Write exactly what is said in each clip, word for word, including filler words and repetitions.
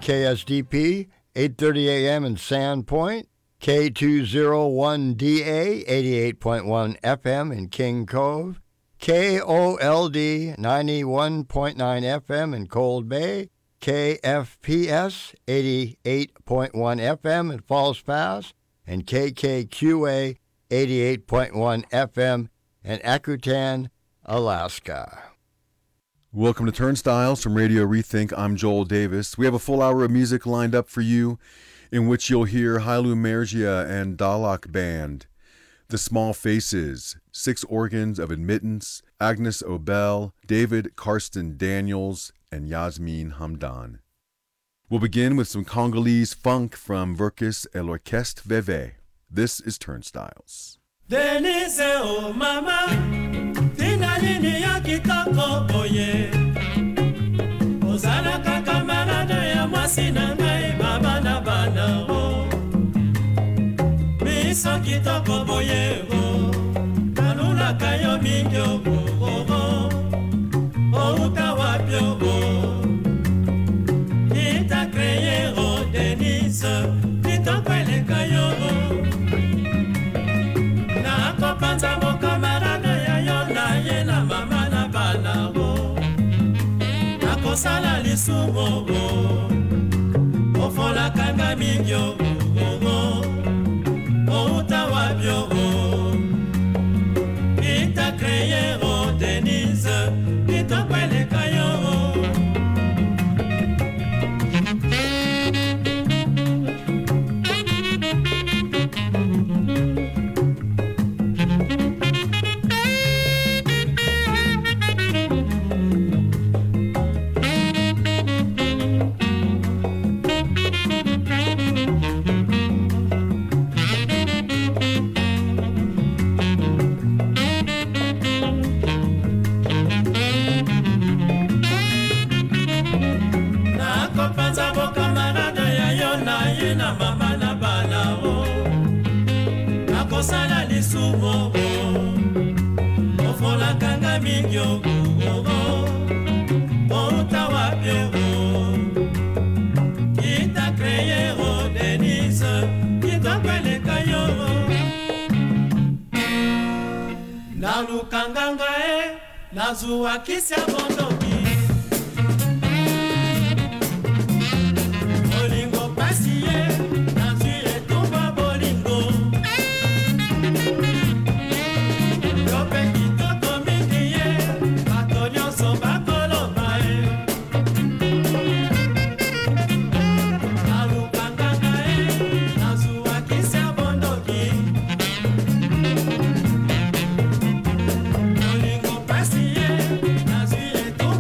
K S D P, eight thirty A M in Sandpoint, K two oh one D A, eighty-eight point one F M in King Cove, K O L D, ninety-one point nine F M in Cold Bay, K F P S, eighty-eight point one F M in Falls Pass, and K K Q A, eighty-eight point one F M in Akutan, Alaska. Welcome to Turnstiles from Radio Rethink. I'm Joel Davis. We have a full hour of music lined up for you, in which you'll hear Hailu Mergia and Dalak Band, The Small Faces, Six Organs of Admittance, Agnes Obel, David Karsten Daniels, and Yasmin Hamdan. We'll begin with some Congolese funk from Verkis et l'Orchestre Veve. This is Turnstiles. Denise o mama, tina nini ya kitoko oye. Ozala kakamarada ya mwasi na ngai baba na bana o. Miso kitoko boye o, kanula kayo mingyo o o. O utawapyo o, kita kreye o Denise, kitoko ele kayo o. Panza mo kamarada ya yona ye na mama na bana o. Nakosala lisumo o, ofola kanga mingyo o o. O utawabyo o, ita kreye o Denise, ita kwele kayo o. Nakosala lisumo o, ofola kanga mingyo o o. O utawapye o, kita kreye o Denise, kita kwele kayo o. Nalukanganga e, nazuwa kisya bondoki. Olingo pasiye, nazuye tumba bolingo. Tú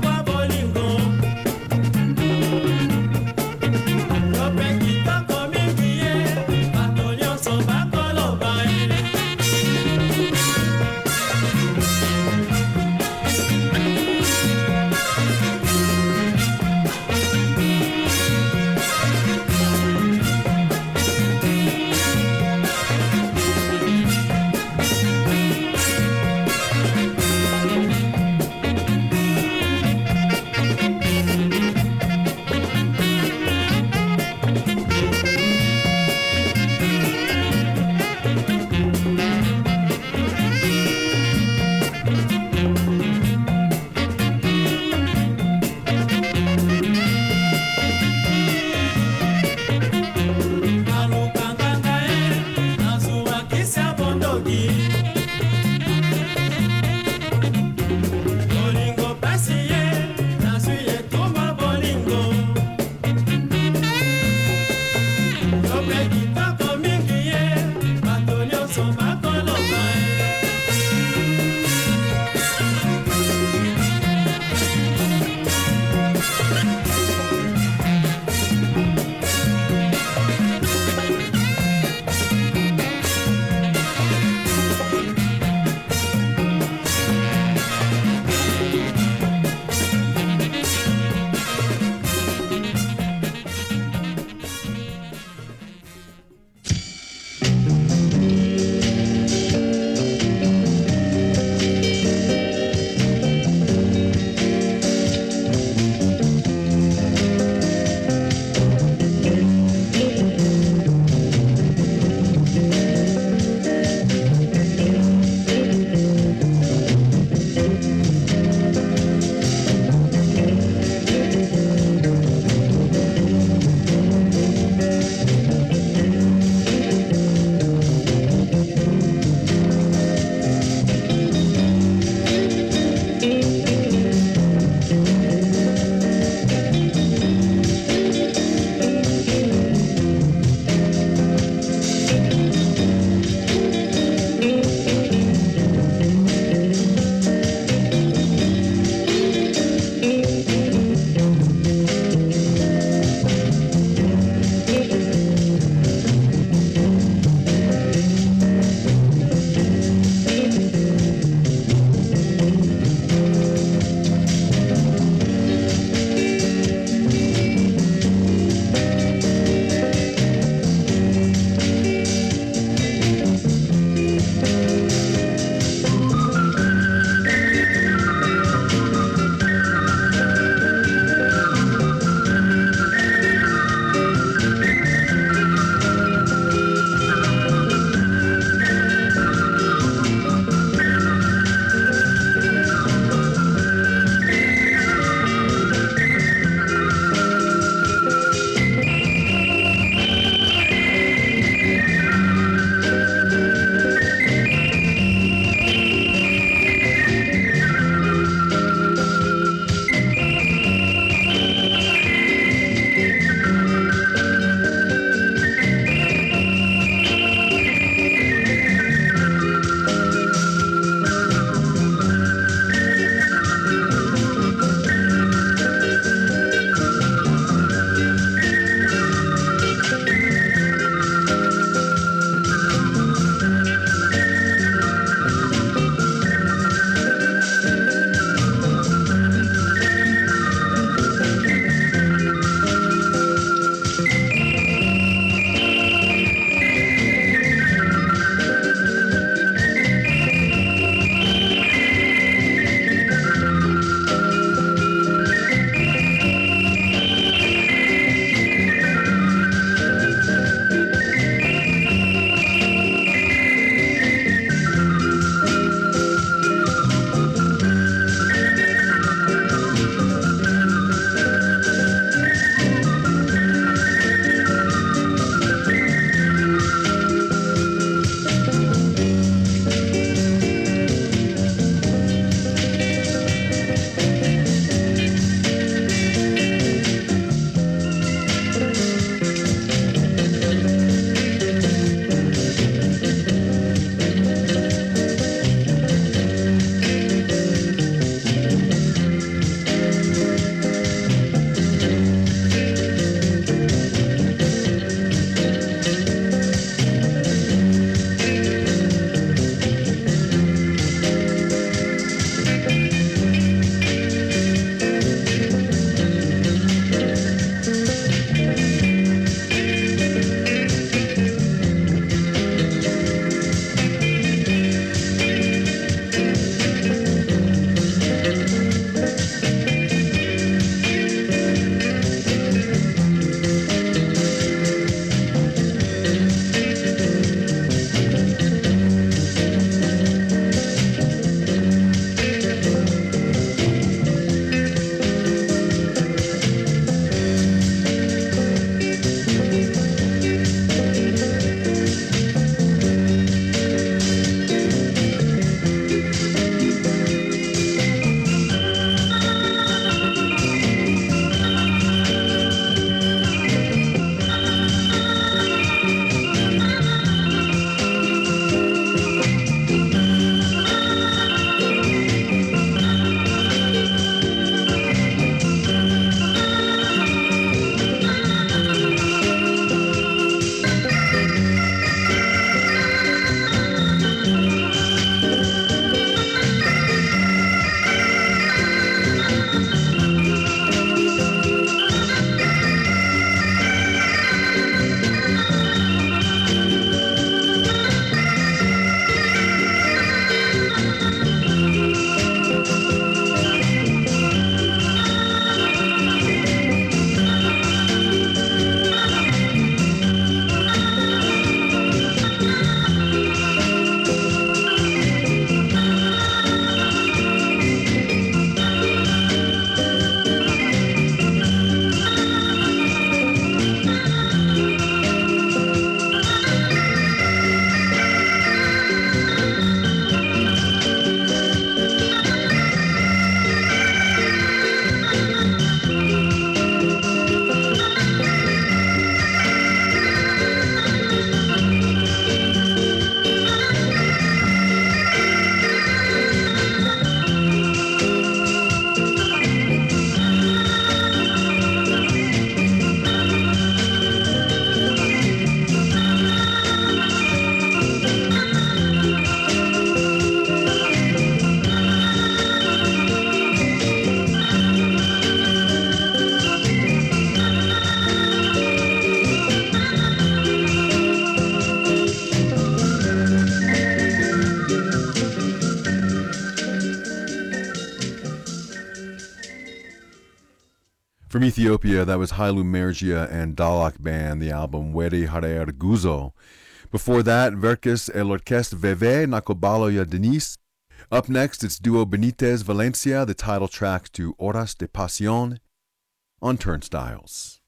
From Ethiopia, that was Hailu Mergia and Dalak Band, the album Weri Harer Guzo. Before that, Verkis El Orquestre Veve, Nakobalo Ya Denis. Up next, it's duo Benitez Valencia, the title track to Horas de Pasión on Turnstiles.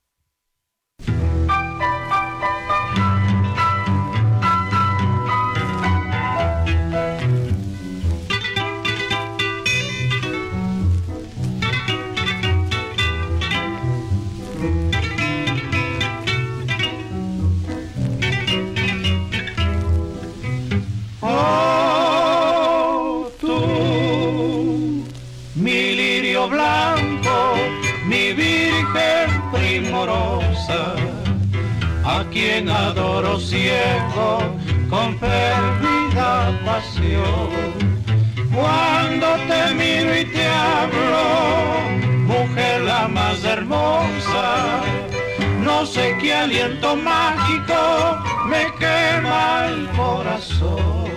Oh, tú, mi lirio blanco, mi virgen primorosa, a quien adoro ciego con perdida pasión. Cuando te miro y te hablo, mujer la más hermosa, no sé qué aliento mágico me quema el corazón.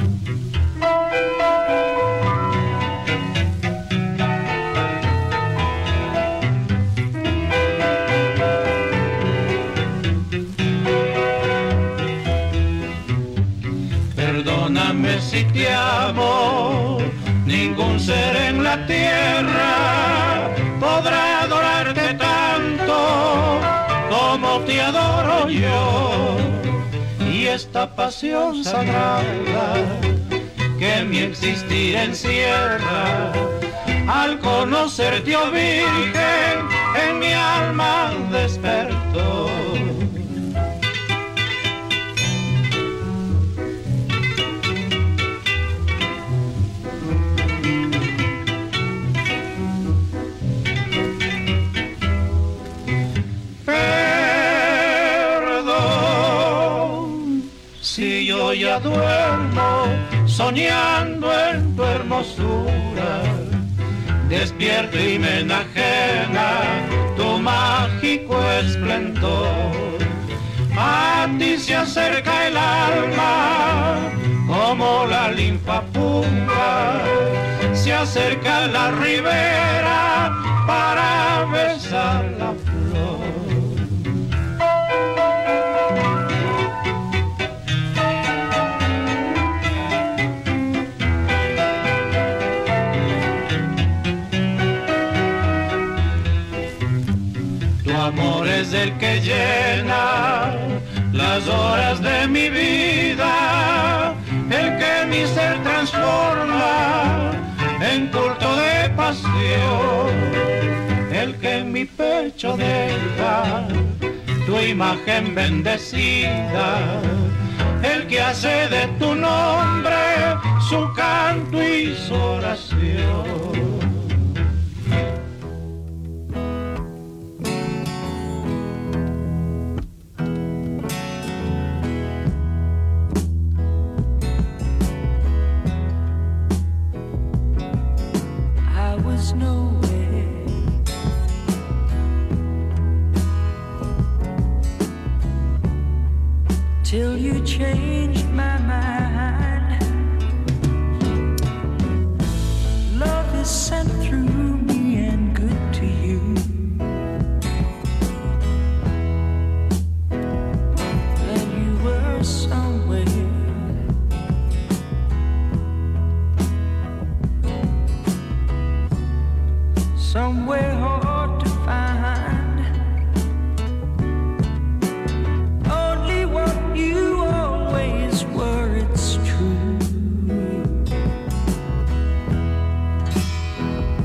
Perdóname si te amo, ningún ser en la tierra podrá adorarte tanto como te adoro yo. Y esta pasión sagrada que mi existir encierra, al conocerte, oh Virgen, en mi alma despertó. Si yo ya duermo soñando en tu hermosura, despierto y me enajena tu mágico esplendor. A ti se acerca el alma como la linfa pura, se acerca la ribera para besar la flor. Amor es el que llena las horas de mi vida, el que mi ser transforma en culto de pasión, el que en mi pecho deja tu imagen bendecida, el que hace de tu nombre su canto y su oración. Till you changed my mind. Love is sent through me and good to you. And you were somewhere, somewhere hard to find. You always were, it's true.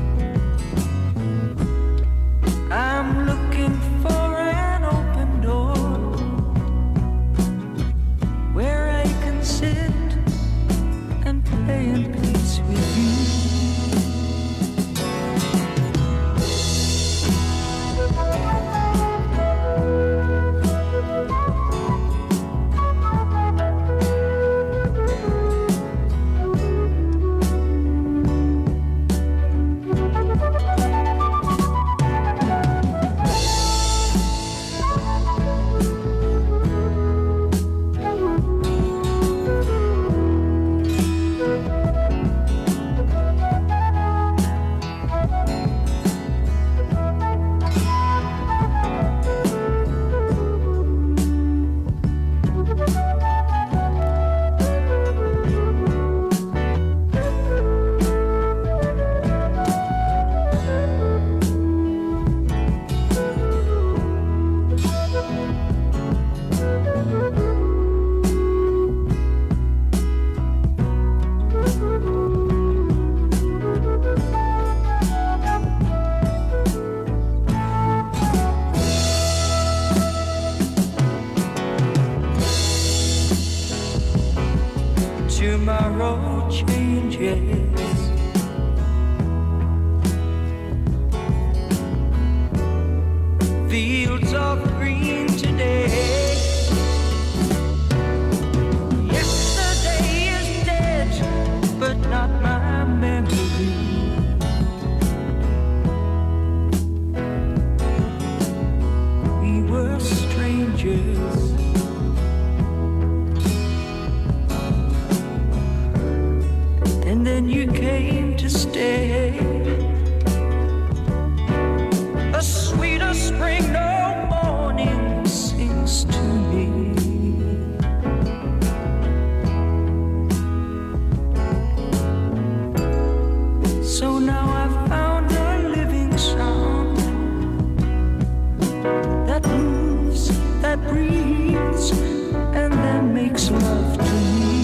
that breathes and then makes love to me.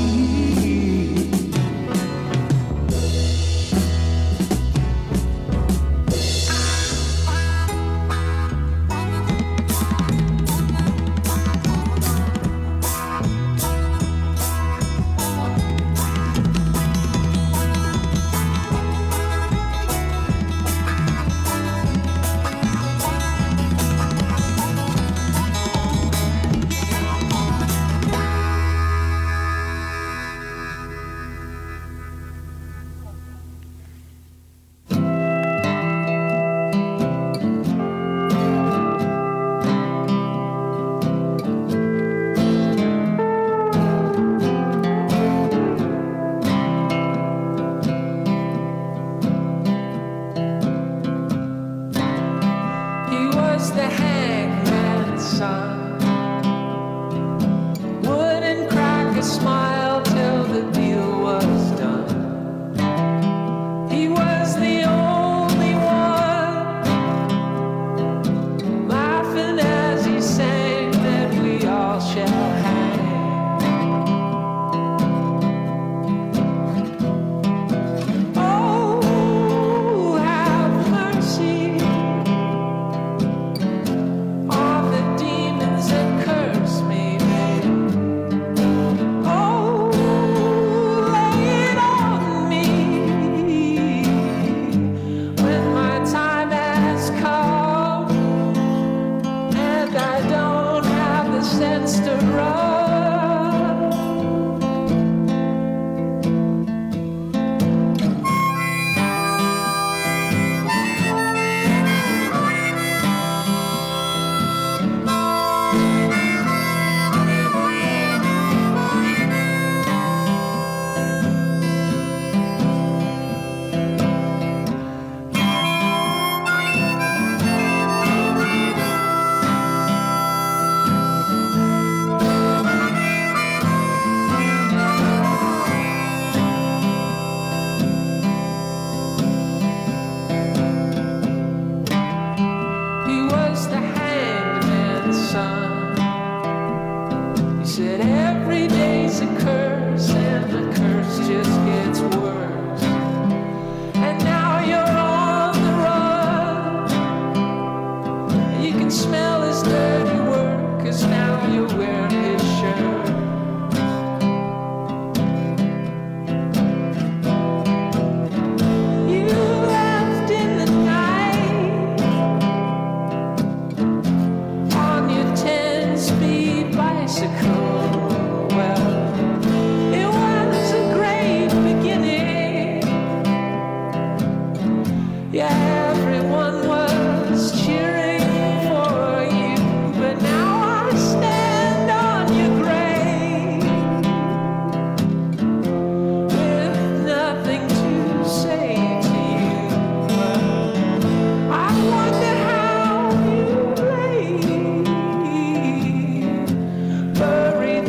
Buried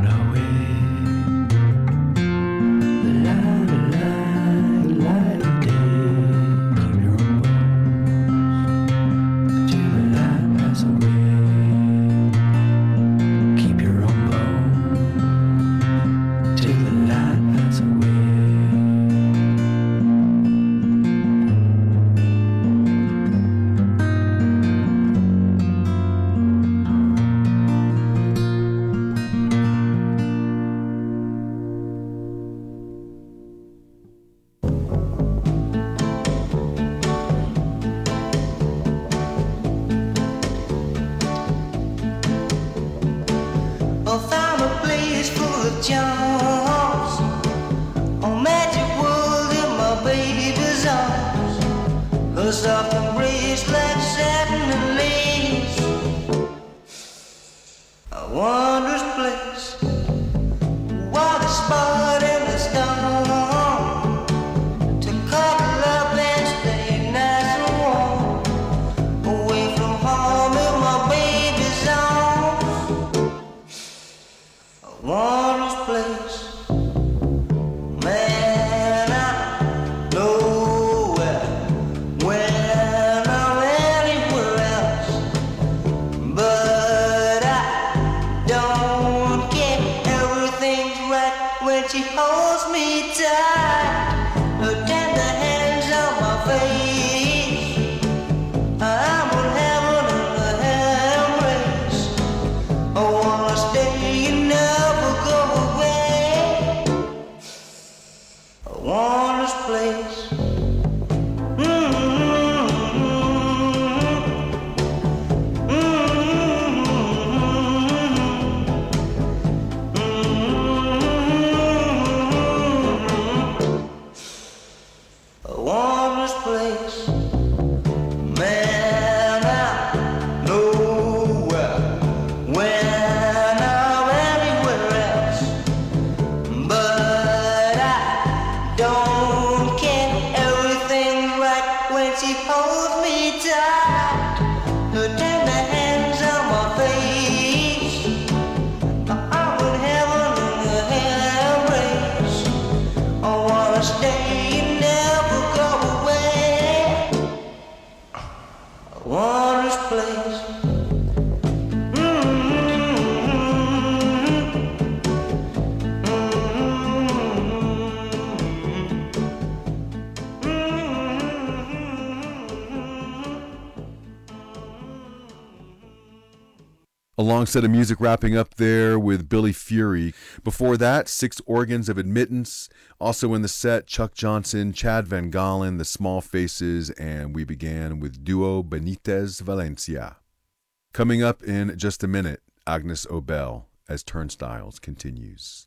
A long set of music wrapping up there with Billy Fury. Before that, Six Organs of Admittance. Also in the set, Chuck Johnson, Chad Van Galen, The Small Faces, and we began with Duo Benitez Valencia. Coming up in just a minute, Agnes Obel as Turnstiles continues.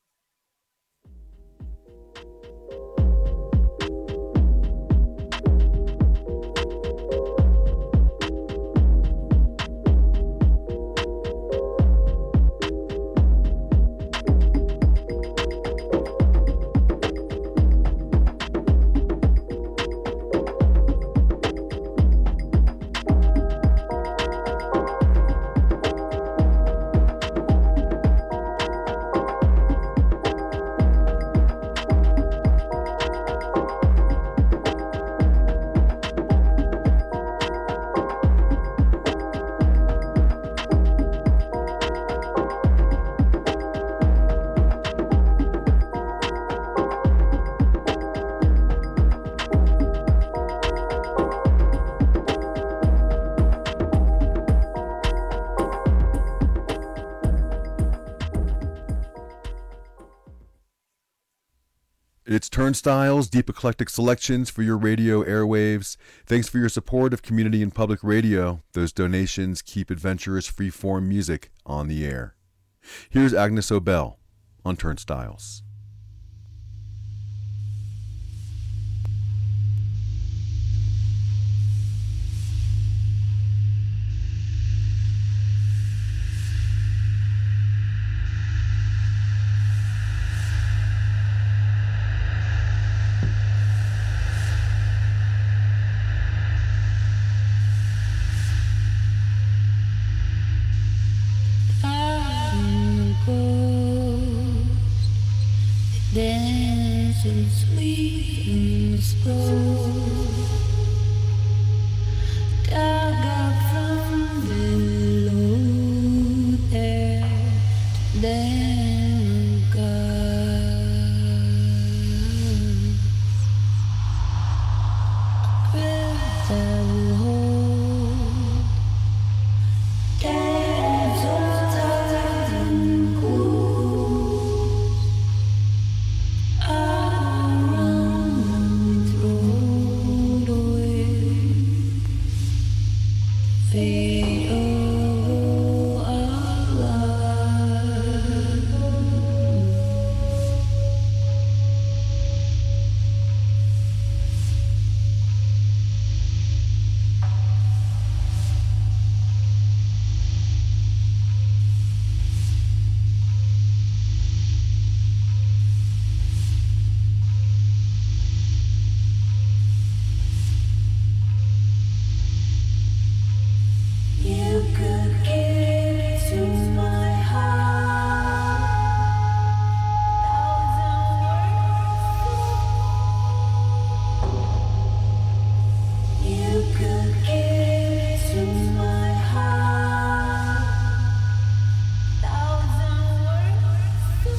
It's Turnstiles, deep eclectic selections for your radio airwaves. Thanks for your support of community and public radio. Those donations keep adventurous free-form music on the air. Here's Agnes Obel on Turnstiles. Go. till sweet and slow. Dug up from below there to them gods. Breath that will hold. Damn, so tired and cool. Around thrown away. Fate of our lives. You could give to my heart thousand words. You could give to my heart thousand words.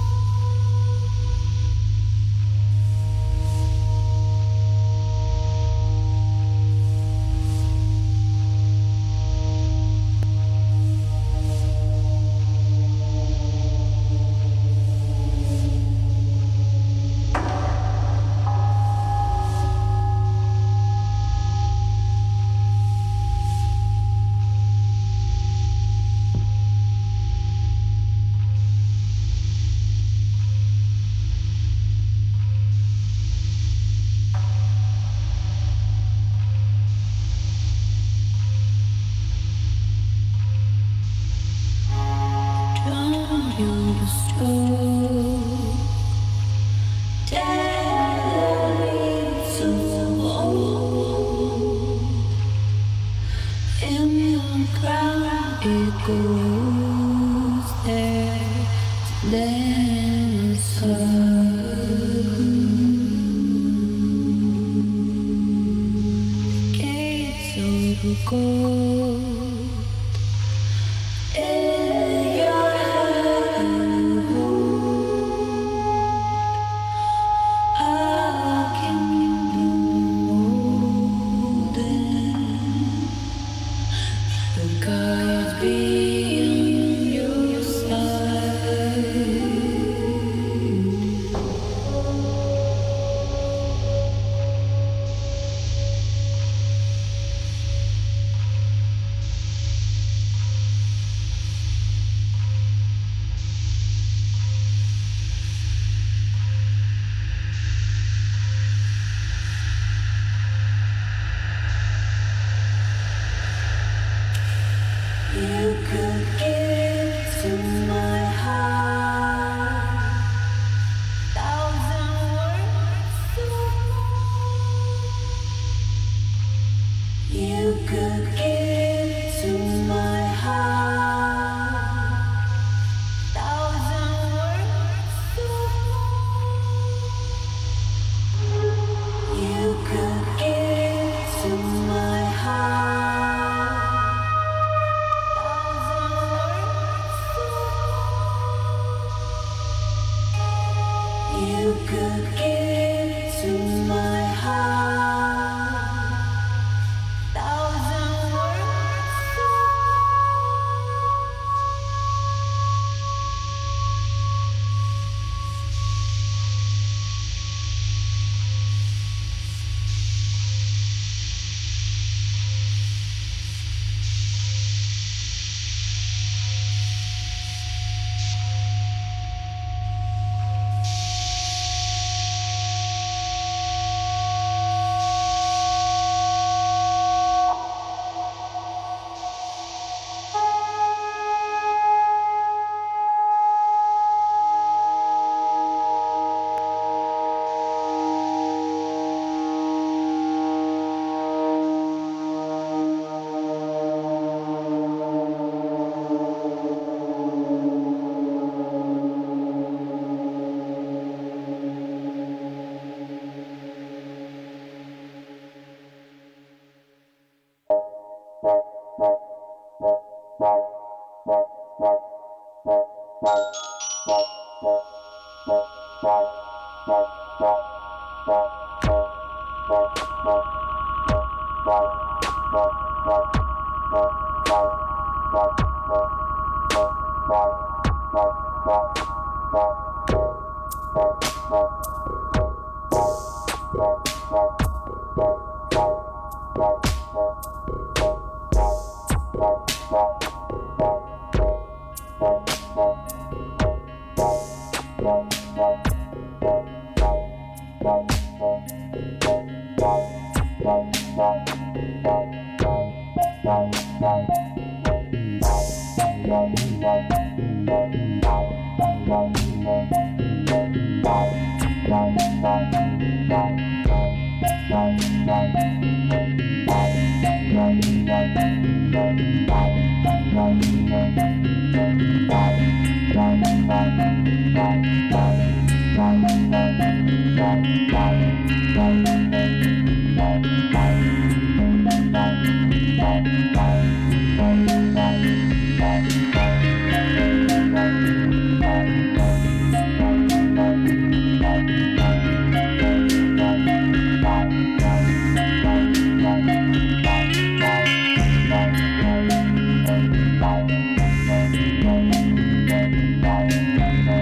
Drown you the stroke. Dead leaves so old. In your crown it goes there to dance her. Gates of gold. In your hand hold a kingdom golden. The gods be on your side. You could give to my heart thousand words. You could give to my heart thousand words. You could give to my heart. You could give to my heart thousand words. Thank you.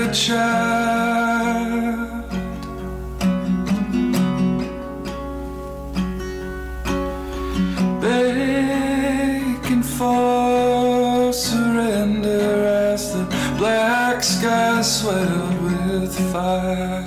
child, begging for surrender as the black sky swelled with fire.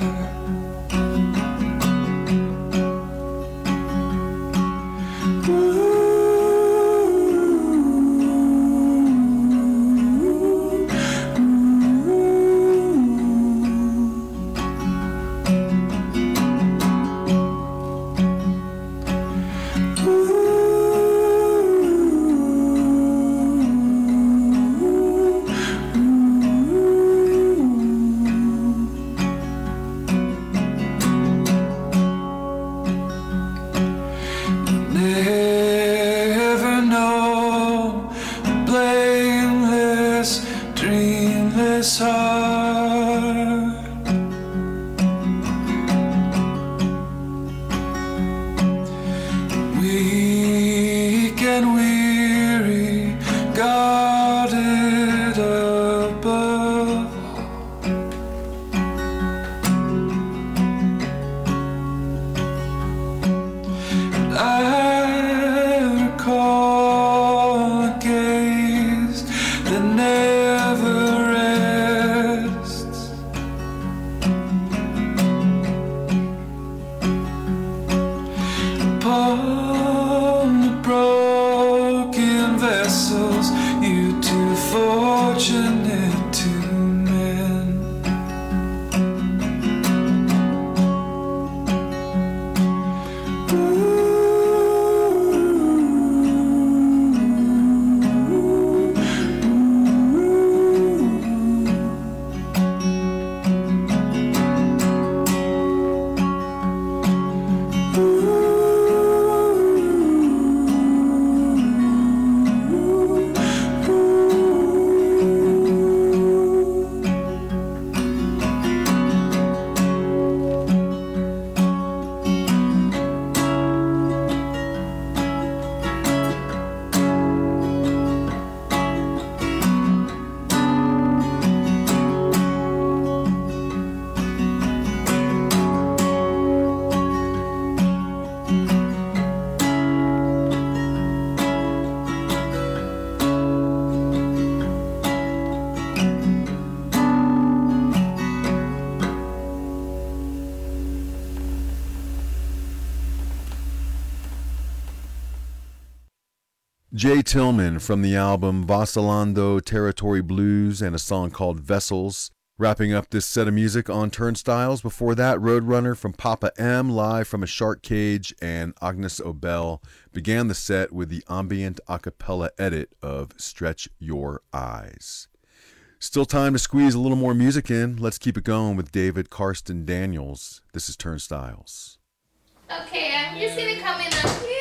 Jay Tillman from the album Vacillando Territory Blues and a song called Vessels. Wrapping up this set of music on Turnstiles. Before that, Roadrunner from Papa M, live from a shark cage, and Agnes Obel began the set with the ambient a cappella edit of Stretch Your Eyes. Still time to squeeze a little more music in. Let's keep it going with David Karsten Daniels. This is Turnstiles. Okay, I'm just gonna come in up here.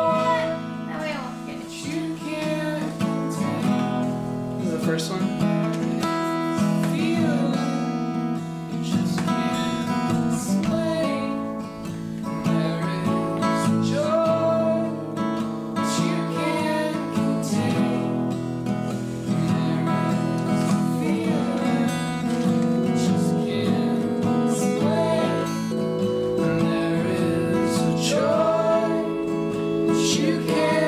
That way I won't get it. You can't tell. This is the first one. Feel you just can't explain. There is joy that you can't contain. There is a feeling you just can't explain. There is a joy that you can't